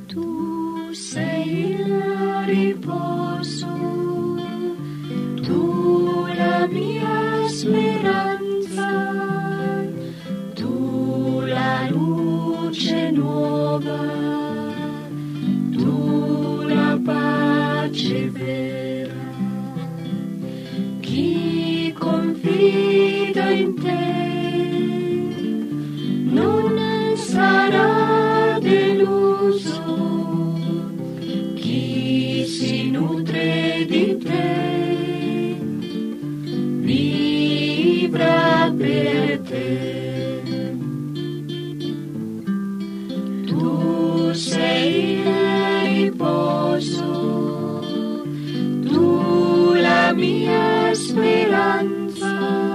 Tu sei il riposo, tu la mia speranza, tu la luce nuova, tu la pace vera. Chi confida in te non sarà deluso, chi si nutre di te vivrà per te. Tu sei il riposo, tu la mia speranza,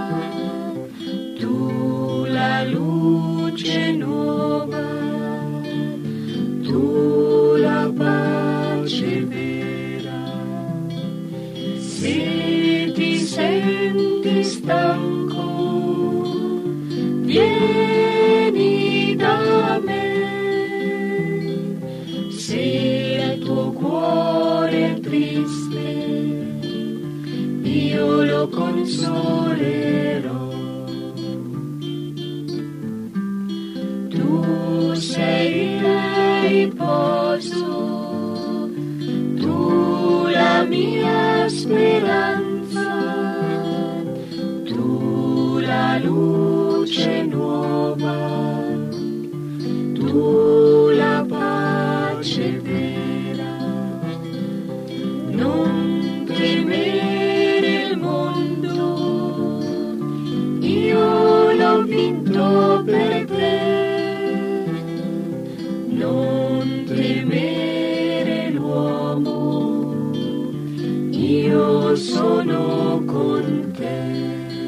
tu la luce nuova, tu la pace vera. Se ti senti stanco, vieni da me. Se il tuo cuore è triste, io lo consolerò. Tu sei il riposo, tu la mia speranza, tu la luce nuova, tu la pace vera. Non temere il mondo, io l'ho vinto per te. Non temere l'uomo, io sono con te.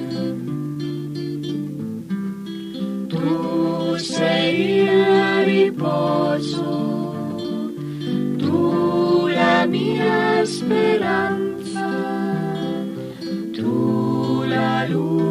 Tu sei il riposo, tu la mia speranza, tu la luce